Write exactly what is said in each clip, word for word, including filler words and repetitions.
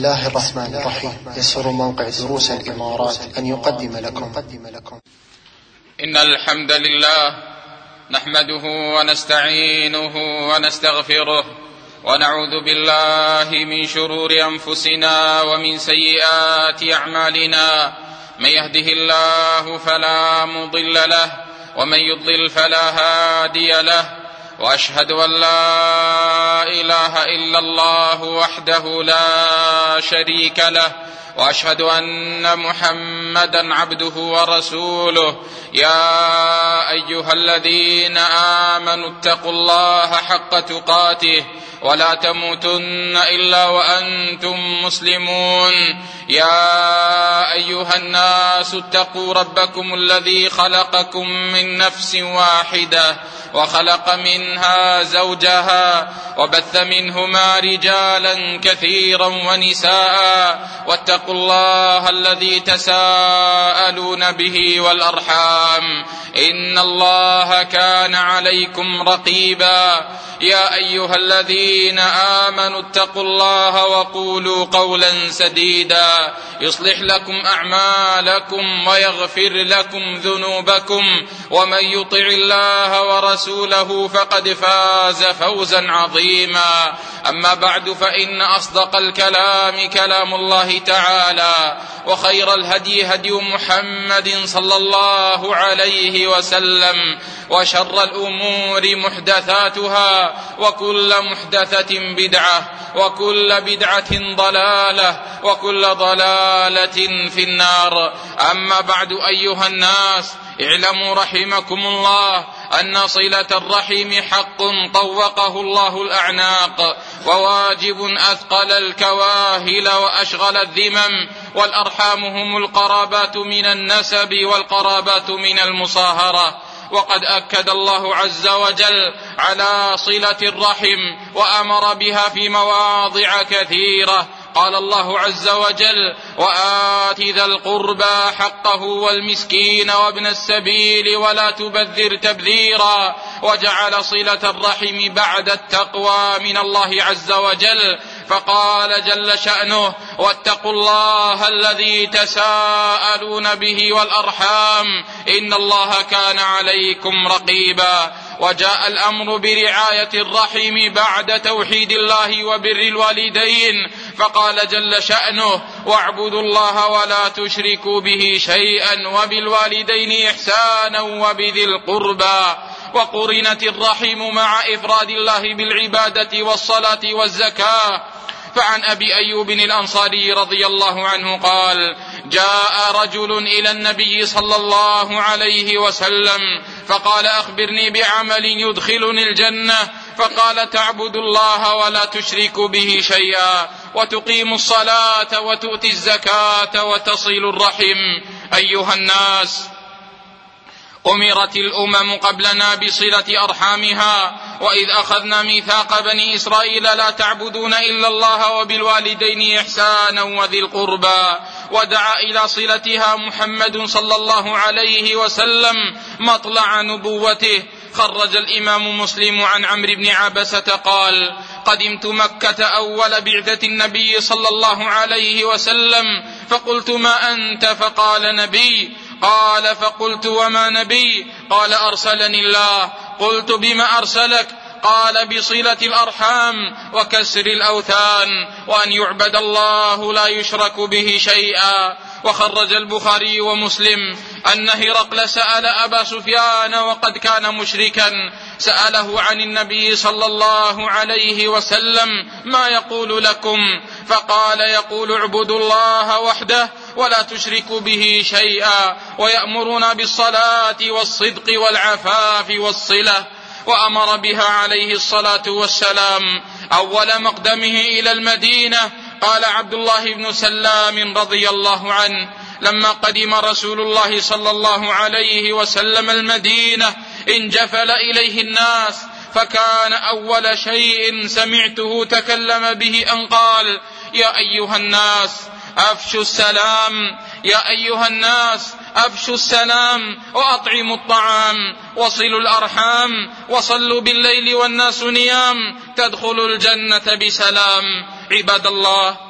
الله الرحمن الرحيم. يسر موقع دروس الإمارات أن يقدم لكم إن الحمد لله نحمده ونستعينه ونستغفره ونعوذ بالله من شرور أنفسنا ومن سيئات أعمالنا. من يهده الله فلا مضل له ومن يضلل فلا هادي له، وأشهد أن لا إله إلا الله وحده لا شريك له، وأشهد أن محمدا عبده ورسوله. يا أيها الذين آمنوا اتقوا الله حق تقاته ولا تموتن إلا وأنتم مسلمون. يا أيها الناس اتقوا ربكم الذي خلقكم من نفس واحدة وخلق منها زوجها وبث منهما رجالا كثيرا ونساء، واتقوا الله الذي تساءلون به والأرحام إن الله كان عليكم رقيبا. يا أيها الذين آمنوا اتقوا الله وقولوا قولا سديدا يصلح لكم أعمالكم ويغفر لكم ذنوبكم، ومن يطع الله ورسوله فقد فاز فوزا عظيما. أما بعد، فإن أصدق الكلام كلام الله تعالى، وخير الهدي هدي محمد صلى الله عليه وسلم، وشر الأمور محدثاتها، وكل محدثة بدعة، وكل بدعة ضلالة، وكل ضلالة في النار. أما بعد أيها الناس، اعلموا رحمكم الله أن صلة الرحم حق طوقه الله الأعناق، وواجب أثقل الكواهل وأشغل الذمم، والأرحام هم القرابات من النسب والقرابات من المصاهرة. وقد أكد الله عز وجل على صلة الرحم وأمر بها في مواضع كثيرة. قال الله عز وجل: وآت ذا القربى حقه والمسكين وابن السبيل ولا تبذر تبذيرا. وجعل صلة الرحم بعد التقوى من الله عز وجل، فقال جل شأنه: واتقوا الله الذي تساءلون به والأرحام إن الله كان عليكم رقيبا. وجاء الأمر برعاية الرحم بعد توحيد الله وبر الوالدين، فقال جل شأنه: واعبدوا الله ولا تشركوا به شيئا وبالوالدين إحسانا وبذي القربى. وقرنت الرحم مع إفراد الله بالعبادة والصلاة والزكاة. فعن أبي أيوب الأنصاري رضي الله عنه قال: جاء رجل إلى النبي صلى الله عليه وسلم فقال: أخبرني بعمل يدخلني الجنة. فقال: تعبد الله ولا تشرك به شيئا، وتقيم الصلاة وتؤتي الزكاة وتصل الرحم. أيها الناس، أمرت الأمم قبلنا بصلة أرحامها، وإذ أخذنا ميثاق بني إسرائيل لا تعبدون إلا الله وبالوالدين إحسانا وذي القربى. ودعا إلى صلتها محمد صلى الله عليه وسلم مطلع نبوته. خرج الإمام مسلم عن عمرو بن عبسة قال: قدمت مكة أول بعثة النبي صلى الله عليه وسلم، فقلت: ما أنت؟ فقال: نبي. قال: فقلت: وما نبي؟ قال: أرسلني الله. قلت: بما أرسلك؟ قال: بصلة الأرحام وكسر الأوثان وأن يعبد الله لا يشرك به شيئا. وخرج البخاري ومسلم أن هرقل سأل أبا سفيان وقد كان مشركا، سأله عن النبي صلى الله عليه وسلم: ما يقول لكم؟ فقال: يقول: اعبدوا الله وحده ولا تشركوا به شيئا، ويأمرنا بالصلاة والصدق والعفاف والصلة. وأمر بها عليه الصلاة والسلام أول مقدمه إلى المدينة. قال عبد الله بن سلام رضي الله عنه: لما قدم رسول الله صلى الله عليه وسلم المدينة انجفل إليه الناس، فكان أول شيء سمعته تكلم به أن قال: يا أيها الناس أفشوا السلام، يا أيها الناس أفشوا السلام وأطعموا الطعام وصلوا الأرحام وصلوا بالليل والناس نيام تدخلوا الجنة بسلام. عباد الله،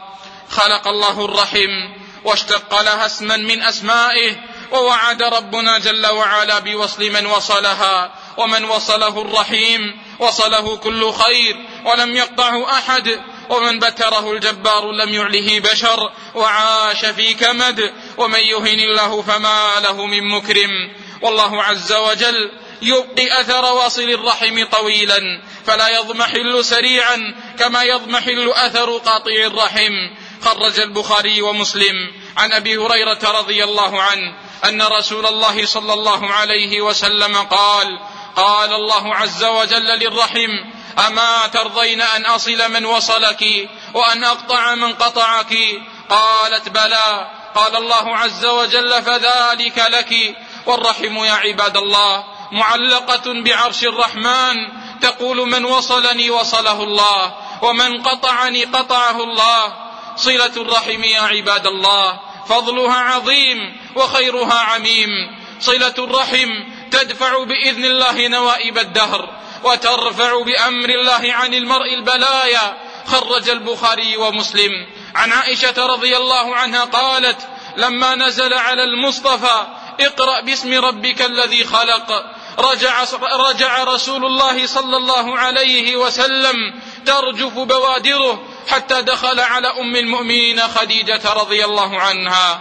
خلق الله الرحم واشتق لها اسما من أسمائه، ووعد ربنا جل وعلا بوصل من وصلها، ومن وصله الرحيم وصله كل خير ولم يقطعه أحد، ومن بتره الجبار لم يعله بشر وعاش في كمد، ومن يهن الله فما له من مكرم. والله عز وجل يبقي أثر واصل الرحم طويلا فلا يضمحل سريعا كما يضمحل أثر قاطع الرحم. خرج البخاري ومسلم عن أبي هريرة رضي الله عنه أن رسول الله صلى الله عليه وسلم قال: قال الله عز وجل للرحم: أما ترضين أن أصل من وصلك وأن أقطع من قطعك؟ قالت: بلى. قال الله عز وجل: فذلك لك. والرحم يا عباد الله معلقة بعرش الرحمن، تقول: من وصلني وصله الله، ومن قطعني قطعه الله. صلة الرحم يا عباد الله فضلها عظيم وخيرها عميم. صلة الرحم تدفع بإذن الله نوائب الدهر، وترفع بأمر الله عن المرء البلايا. خرج البخاري ومسلم عن عائشة رضي الله عنها قالت: لما نزل على المصطفى: اقرأ باسم ربك الذي خلق، رجع, رجع رسول الله صلى الله عليه وسلم ترجف بوادره حتى دخل على أم المؤمنين خديجة رضي الله عنها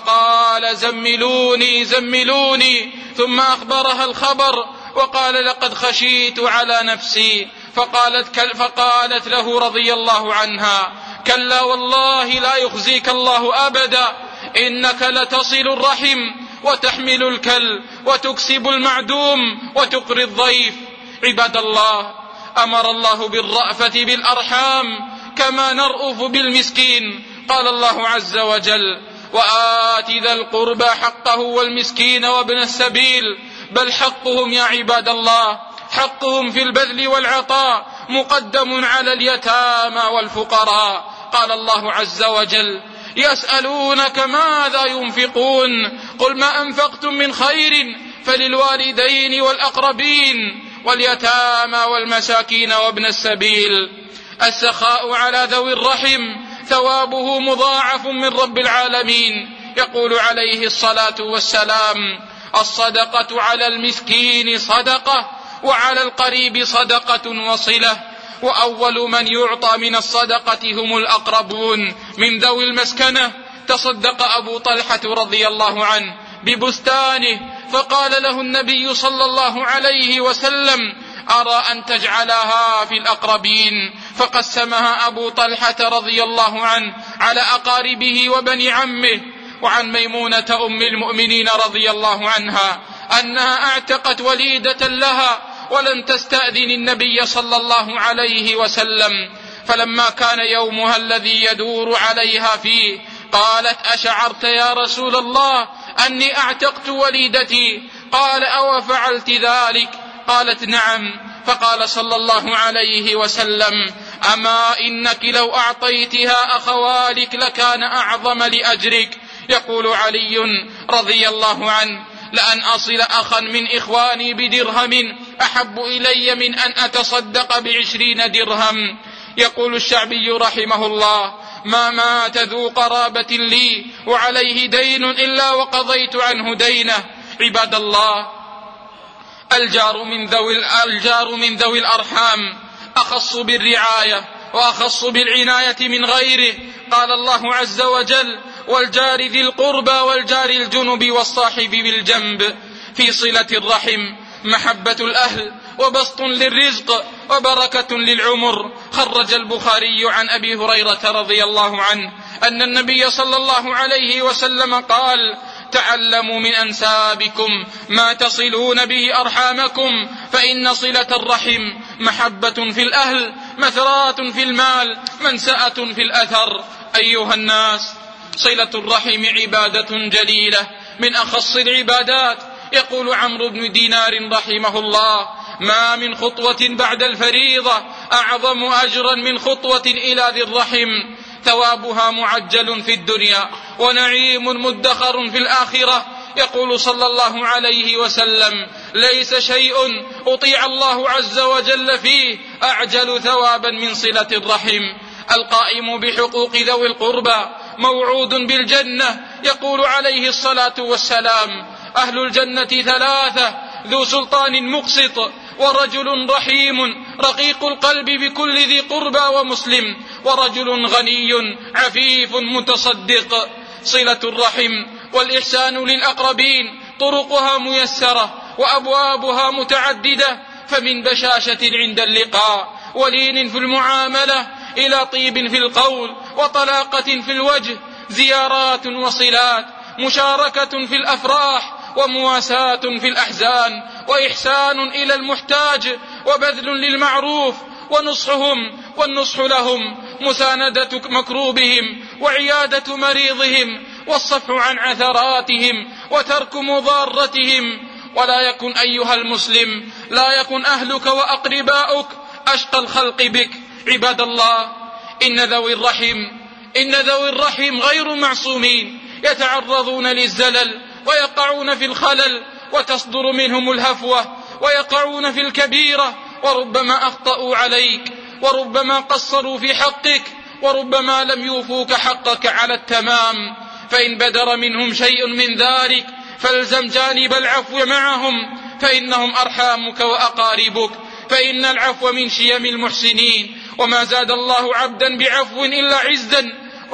فقال: زملوني زملوني، ثم أخبرها الخبر وقال: لقد خشيت على نفسي. فقالت, فقالت له رضي الله عنها: كلا والله لا يخزيك الله أبدا، إنك لتصل الرحم وتحمل الكل وتكسب المعدوم وتقري الضيف. عباد الله، أمر الله بالرأفة بالأرحام كما نرأف بالمسكين. قال الله عز وجل: وآت ذا القربى حقه والمسكين وابن السبيل. بل حقهم يا عباد الله، حقهم في البذل والعطاء مقدم على اليتامى والفقراء. قال الله عز وجل: يسألونك ماذا ينفقون قل ما أنفقتم من خير فللوالدين والأقربين واليتامى والمساكين وابن السبيل. السخاء على ذوي الرحم ثوابه مضاعف من رب العالمين. يقول عليه الصلاة والسلام: الصدقة على المسكين صدقة، وعلى القريب صدقة وصلة. وأول من يعطى من الصدقة هم الأقربون من ذوي المسكنة. تصدق أبو طلحة رضي الله عنه ببستانه، فقال له النبي صلى الله عليه وسلم: أرى أن تجعلها في الأقربين. فقسمها أبو طلحة رضي الله عنه على أقاربه وبني عمه. وعن ميمونة أم المؤمنين رضي الله عنها أنها اعتقت وليدة لها ولم تستأذن النبي صلى الله عليه وسلم، فلما كان يومها الذي يدور عليها فيه قالت: أشعرت يا رسول الله أني اعتقت وليدتي؟ قال: أو فعلت ذلك؟ قالت: نعم. فقال صلى الله عليه وسلم: أما إنك لو أعطيتها أخوالك لكان أعظم لأجرك. يقول علي رضي الله عنه: لأن أصل أخا من إخواني بدرهم أحب إلي من أن أتصدق بعشرين درهم. يقول الشعبي رحمه الله: ما مات ذو قرابة لي وعليه دين إلا وقضيت عنه دينه. عباد الله، الجار من ذوي, الجار من ذوي الأرحام أخص بالرعاية وأخص بالعناية من غيره. قال الله عز وجل: والجار ذي القربى والجار الجنب والصاحب بالجنب. في صلة الرحم محبة الأهل وبسط للرزق وبركة للعمر. خرج البخاري عن أبي هريرة رضي الله عنه أن النبي صلى الله عليه وسلم قال: تعلموا من أنسابكم ما تصلون به أرحامكم، فإن صلة الرحم محبة في الأهل، مثرات في المال، منسأة في الأثر. أيها الناس، صلة الرحم عبادة جليلة من أخص العبادات. يقول عمرو بن دينار رحمه الله: ما من خطوة بعد الفريضة أعظم أجرا من خطوة إلى ذي الرحم، ثوابها معجل في الدنيا ونعيم مدخر في الآخرة. يقول صلى الله عليه وسلم: ليس شيء أطيع الله عز وجل فيه أعجل ثوابا من صلة الرحم. القائم بحقوق ذوي القربى موعود بالجنة. يقول عليه الصلاة والسلام: أهل الجنة ثلاثة: ذو سلطان مقسط، ورجل رحيم رقيق القلب بكل ذي قربى ومسلم، ورجل غني عفيف متصدق. صلة الرحم والإحسان للأقربين طرقها ميسرة وأبوابها متعددة، فمن بشاشة عند اللقاء، ولين في المعاملة، إلى طيب في القول وطلاقة في الوجه، زيارات وصلات، مشاركة في الأفراح ومواساة في الأحزان، وإحسان إلى المحتاج، وبذل للمعروف، ونصحهم والنصح لهم، مساندة مكروبهم، وعيادة مريضهم، والصفح عن عثراتهم، وترك مضارتهم. ولا يكن أيها المسلم، لا يكن أهلك وأقرباؤك أشقى الخلق بك. عباد الله، إن ذوي الرحم إن ذوي الرحم غير معصومين، يتعرضون للزلل ويقعون في الخلل، وتصدر منهم الهفوة، ويقعون في الكبيرة، وربما أخطأوا عليك، وربما قصروا في حقك، وربما لم يوفوك حقك على التمام. فإن بدر منهم شيء من ذلك فالزم جانب العفو معهم، فإنهم أرحامك وأقاربك، فإن العفو من شيم المحسنين. وما زاد الله عبدا بعفو إلا عزا.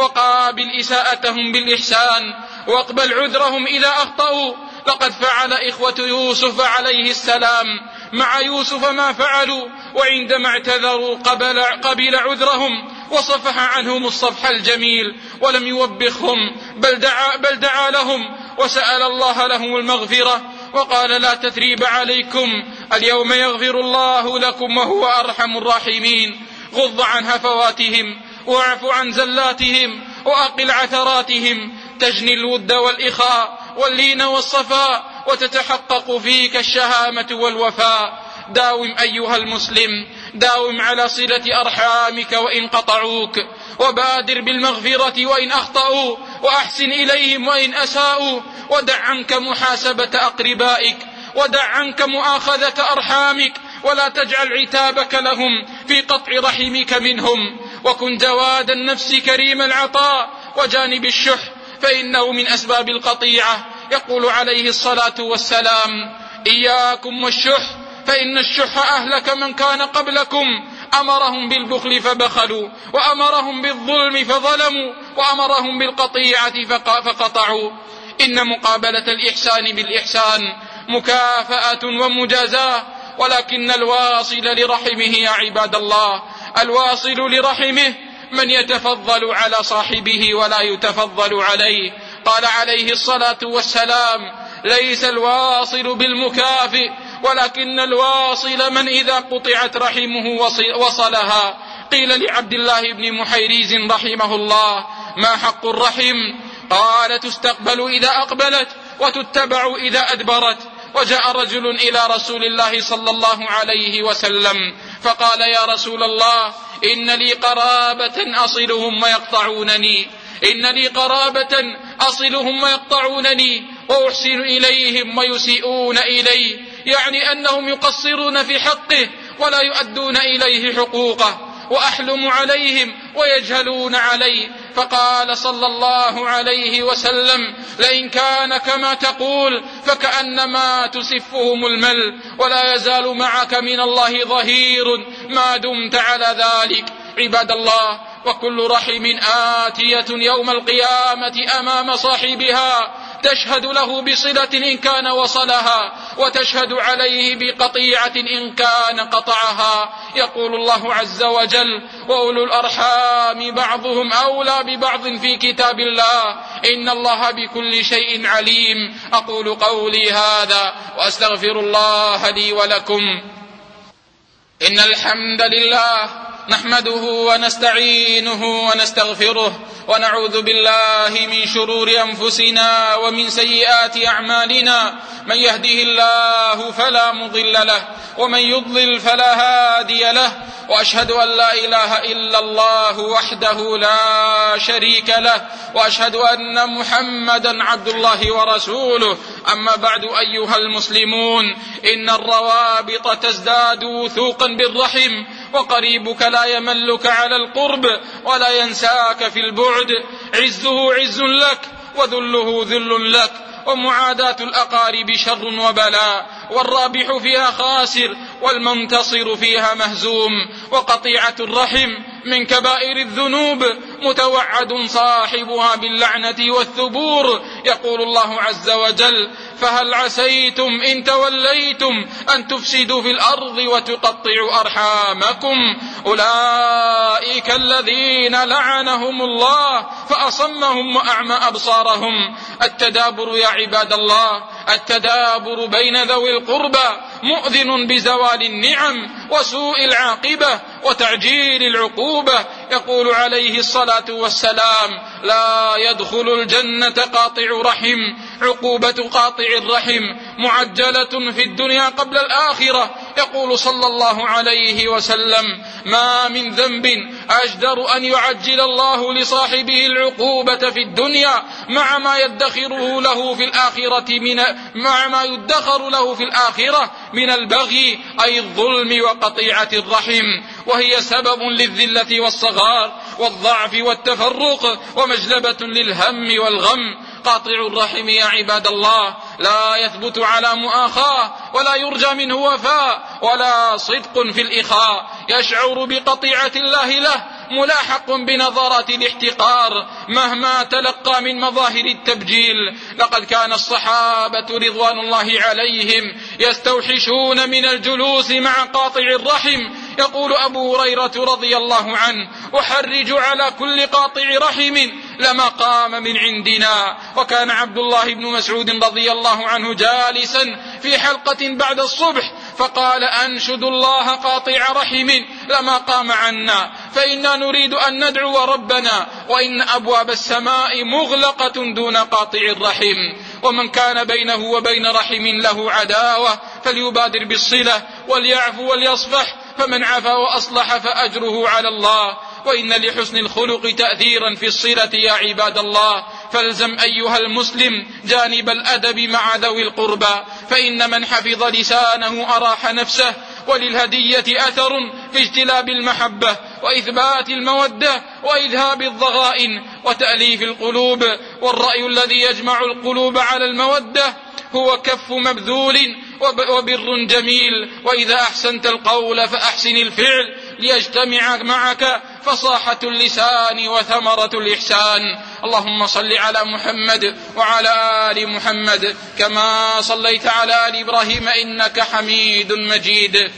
وقابل إساءتهم بالإحسان، واقبل عذرهم إذا أخطأوا. لقد فعل إخوة يوسف عليه السلام مع يوسف ما فعلوا، وعندما اعتذروا قبل, قبل عذرهم، وصفح عنهم الصفح الجميل، ولم يوبخهم، بل دعا, بل دعا لهم، وسأل الله لهم المغفرة، وقال: لا تثريب عليكم، اليوم يغفر الله لكم وهو أرحم الراحمين. غض عن هفواتهم، واعف عن زلاتهم، وأقل عثراتهم، تجني الود والإخاء واللين والصفاء، وتتحقق فيك الشهامة والوفاء. داوم أيها المسلم، داوم على صلة أرحامك وإن قطعوك، وبادر بالمغفرة وإن أخطأوا، وأحسن إليهم وإن أساءوا، ودع عنك محاسبة أقربائك، ودع عنك مؤاخذة أرحامك، ولا تجعل عتابك لهم في قطع رحمك منهم. وكن جواد النفس كريم العطاء، وجانب الشح، فإنه من أسباب القطيعة. يقول عليه الصلاة والسلام: إياكم والشح، فإن الشح أهلك من كان قبلكم، أمرهم بالبخل فبخلوا، وأمرهم بالظلم فظلموا، وأمرهم بالقطيعة فقطعوا. إن مقابلة الإحسان بالإحسان مكافأة ومجازاة، ولكن الواصل لرحمه يا عباد الله، الواصل لرحمه من يتفضل على صاحبه ولا يتفضل عليه. قال عليه الصلاة والسلام: ليس الواصل بالمكافئ، ولكن الواصل من إذا قطعت رحمه وصلها. قيل لعبد الله بن محيريز رحمه الله: ما حق الرحم؟ قال: تستقبل إذا أقبلت، وتتبع إذا أدبرت. وجاء رجل إلى رسول الله صلى الله عليه وسلم فقال: يا رسول الله، إن لي قرابة أصلهم ويقطعونني إن لي قرابة أصلهم ويقطعونني وأحسن إليهم ويسيئون إلي، يعني أنهم يقصرون في حقه ولا يؤدون إليه حقوقه، وأحلم عليهم ويجهلون علي. فقال صلى الله عليه وسلم: لئن كان كما تقول فكأنما تسفهم المل، ولا يزال معك من الله ظهير ما دمت على ذلك. عباد الله، وكل رحم آتية يوم القيامة أمام صاحبها تشهد له بصلة إن كان وصلها، وتشهد عليه بقطيعة إن كان قطعها. يقول الله عز وجل: وأولو الأرحام بعضهم أولى ببعض في كتاب الله، إن الله بكل شيء عليم. أقول قولي هذا وأستغفر الله لي ولكم. إن الحمد لله نحمده ونستعينه ونستغفره، ونعوذ بالله من شرور أنفسنا ومن سيئات أعمالنا. من يهده الله فلا مضل له، ومن يضلل فلا هادي له، وأشهد أن لا إله إلا الله وحده لا شريك له، وأشهد أن محمدا عبد الله ورسوله. أما بعد أيها المسلمون، إن الروابط تزداد وثوقا بالرحم، وقريبك لا يملك على القرب ولا ينساك في البعد. عزه عز لك وذله ذل لك، ومعاداة الأقارب شر وبلاء، والرابح فيها خاسر والمنتصر فيها مهزوم. وقطيعة الرحم من كبائر الذنوب متوعد صاحبها باللعنة والثبور. يقول الله عز وجل: فهل عسيتم إن توليتم أن تفسدوا في الأرض وتقطعوا أرحامكم. أولئك الذين لعنهم الله فأصمهم وأعمى أبصارهم. التدابر يا عباد الله، التدابر بين ذوي القربى مؤذن بزوال النعم وسوء العاقبة وتعجيل العقوبة. يقول عليه الصلاة والسلام: لا يدخل الجنة قاطع رحم. عقوبة قاطع الرحم معجلة في الدنيا قبل الآخرة. يقول صلى الله عليه وسلم: ما من ذنب أجدر أن يعجل الله لصاحبه العقوبة في الدنيا مع ما يدخره له في الآخرة من مع ما يدخر له في الآخرة من البغي أي الظلم وقطيعة الرحم، وهي سبب للذلة والصغار والضعف والتفرق ومجلبة للهم والغم. قاطع الرحم يا عباد الله لا يثبت على مؤاخاة ولا يرجى منه وفاء ولا صدق في الإخاء. يشعر بقطيعة الله له ملاحق بنظرات الاحتقار مهما تلقى من مظاهر التبجيل. لقد كان الصحابة رضوان الله عليهم يستوحشون من الجلوس مع قاطع الرحم. يقول أبو هريرة رضي الله عنه: أحرج على كل قاطع رحم لما قام من عندنا. وكان عبد الله بن مسعود رضي الله عنه جالسا في حلقة بعد الصبح فقال: أنشد الله قاطع رحم لما قام عنا، فإنا نريد أن ندعو ربنا وإن أبواب السماء مغلقة دون قاطع الرحم. ومن كان بينه وبين رحم له عداوة فليبادر بالصلة وليعفو وليصفح، فمن عفا وأصلح فأجره على الله. وإن لحسن الخلق تأثيرا في الصلة يا عباد الله، فالزم أيها المسلم جانب الأدب مع ذوي القربى، فإن من حفظ لسانه أراح نفسه. وللهدية أثر في اجتلاب المحبة وإثبات المودة وإذهاب الضغائن وتأليف القلوب. والرأي الذي يجمع القلوب على المودة هو كف مبذول وبر جميل. وإذا أحسنت القول فأحسن الفعل ليجتمع معك فصاحة اللسان وثمرة الإحسان. اللهم صل على محمد وعلى آل محمد كما صليت على آل إبراهيم إنك حميد مجيد.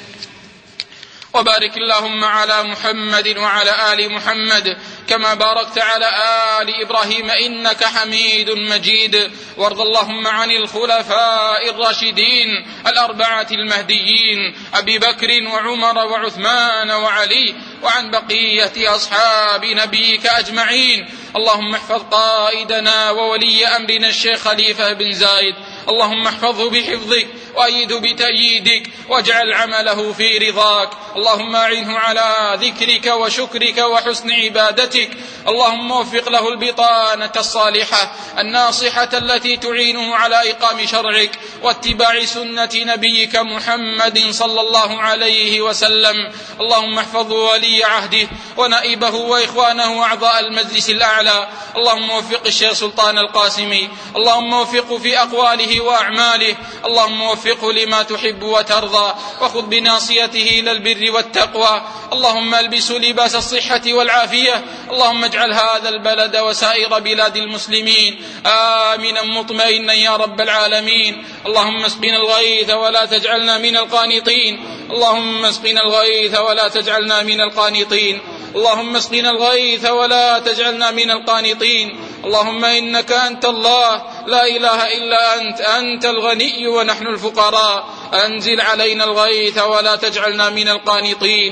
وبارك اللهم على محمد وعلى آل محمد كما باركت على آل إبراهيم إنك حميد مجيد. وارض اللهم عن الخلفاء الراشدين الأربعة المهديين أبي بكر وعمر وعثمان وعلي، وعن بقية أصحاب نبيك أجمعين. اللهم احفظ قائدنا وولي أمرنا الشيخ خليفة بن زايد، اللهم احفظه بحفظك وأيده بتأييدك واجعل عمله في رضاك. اللهم أعنه على ذكرك وشكرك وحسن عبادتك. اللهم وفق له البطانة الصالحة الناصحة التي تعينه على إقام شرعك واتباع سنة نبيك محمد صلى الله عليه وسلم. اللهم احفظ ولي عهده ونائبه وإخوانه أعضاء المجلس الأعلى. اللهم وفق الشيخ سلطان القاسمي، اللهم وفقه في أقواله وأعماله، اللهم وفقه لما تحب وترضى، وخذ بناصيته إلى البر والتقوى. اللهم البسه لباس الصحة والعافية. اللهم اجعل هذا البلد وسائر بلاد المسلمين آمنا مطمئنا يا رب العالمين. اللهم اسقنا الغيث ولا تجعلنا من القانطين. اللهم اسقنا الغيث ولا تجعلنا من القانطين. اللهم اسقنا الغيث ولا تجعلنا من القانطين. اللهم إنك أنت الله لا إله إلا أنت، أنت الغني ونحن الفقراء. أنزل علينا الغيث ولا تجعلنا من القانطين.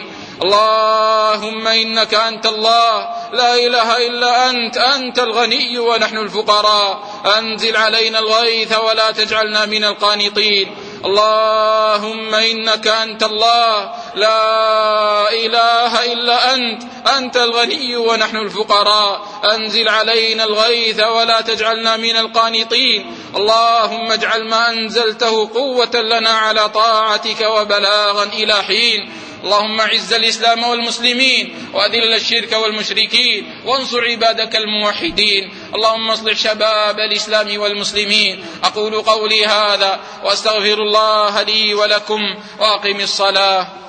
اللهم إنك أنت الله لا إله إلا أنت، أنت الغني ونحن الفقراء. أنزل علينا الغيث ولا تجعلنا من القانطين. اللهم إنك أنت الله لا إله إلا أنت، أنت الغني ونحن الفقراء. أنزل علينا الغيث ولا تجعلنا من القانطين. اللهم اجعل ما أنزلته قوة لنا على طاعتك وبلاغا إلى حين. اللهم اعز الإسلام والمسلمين وأذل الشرك والمشركين وانصر عبادك الموحدين. اللهم اصلح شباب الإسلام والمسلمين. أقول قولي هذا وأستغفر الله لي ولكم وأقم الصلاة.